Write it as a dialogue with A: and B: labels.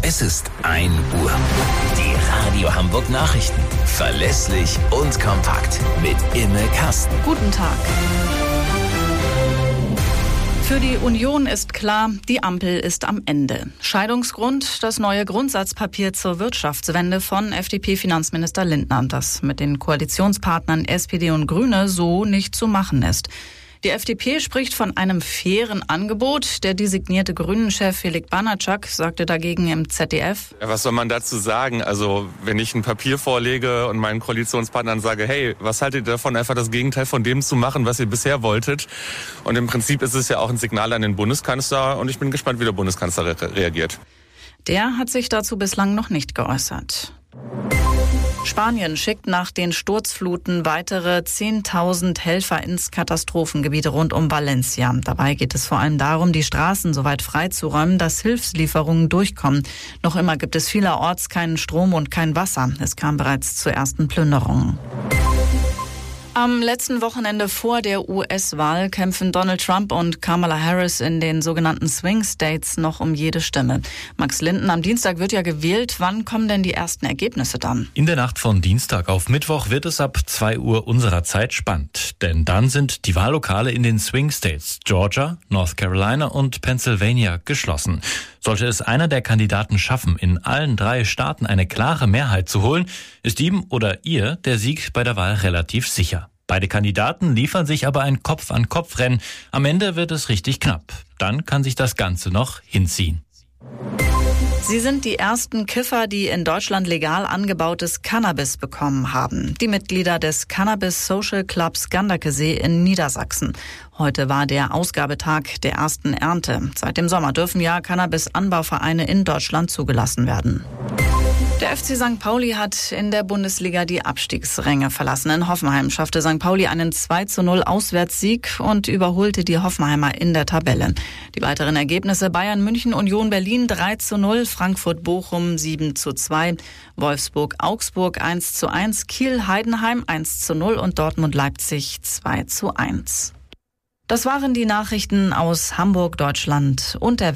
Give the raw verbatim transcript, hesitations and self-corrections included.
A: Es ist ein Uhr. Die Radio Hamburg Nachrichten. Verlässlich und kompakt. Mit Imme Kasten.
B: Guten Tag. Für die Union ist klar, die Ampel ist am Ende. Scheidungsgrund, das neue Grundsatzpapier zur Wirtschaftswende von F D P-Finanzminister Lindner, das mit den Koalitionspartnern S P D und Grüne so nicht zu machen ist. Die F D P spricht von einem fairen Angebot. Der designierte Grünen-Chef Felix Banatschak sagte dagegen im Z D F:
C: Ja, was soll man dazu sagen? Also wenn ich ein Papier vorlege und meinen Koalitionspartnern sage, hey, was haltet ihr davon, einfach das Gegenteil von dem zu machen, was ihr bisher wolltet? Und im Prinzip ist es ja auch ein Signal an den Bundeskanzler und ich bin gespannt, wie der Bundeskanzler re- reagiert.
B: Der hat sich dazu bislang noch nicht geäußert. Spanien schickt nach den Sturzfluten weitere zehntausend Helfer ins Katastrophengebiet rund um Valencia. Dabei geht es vor allem darum, die Straßen so weit freizuräumen, dass Hilfslieferungen durchkommen. Noch immer gibt es vielerorts keinen Strom und kein Wasser. Es kam bereits zu ersten Plünderungen. Am letzten Wochenende vor der U S-Wahl kämpfen Donald Trump und Kamala Harris in den sogenannten Swing States noch um jede Stimme. Max Linden, am Dienstag wird ja gewählt. Wann kommen denn die ersten Ergebnisse dann?
D: In der Nacht von Dienstag auf Mittwoch wird es ab zwei Uhr unserer Zeit spannend. Denn dann sind die Wahllokale in den Swing States Georgia, North Carolina und Pennsylvania geschlossen. Sollte es einer der Kandidaten schaffen, in allen drei Staaten eine klare Mehrheit zu holen, ist ihm oder ihr der Sieg bei der Wahl relativ sicher. Beide Kandidaten liefern sich aber ein Kopf-an-Kopf-Rennen. Am Ende wird es richtig knapp. Dann kann sich das Ganze noch hinziehen.
B: Sie sind die ersten Kiffer, die in Deutschland legal angebautes Cannabis bekommen haben. Die Mitglieder des Cannabis Social Clubs Ganderkesee in Niedersachsen. Heute war der Ausgabetag der ersten Ernte. Seit dem Sommer dürfen ja Cannabis-Anbauvereine in Deutschland zugelassen werden. Der F C Sankt Pauli hat in der Bundesliga die Abstiegsränge verlassen. In Hoffenheim schaffte Sankt Pauli einen zwei zu null Auswärtssieg und überholte die Hoffenheimer in der Tabelle. Die weiteren Ergebnisse: Bayern München Union Berlin drei zu null, Frankfurt Bochum sieben zu zwei, Wolfsburg Augsburg eins zu eins, Kiel Heidenheim eins zu null und Dortmund Leipzig zwei zu eins. Das waren die Nachrichten aus Hamburg, Deutschland und der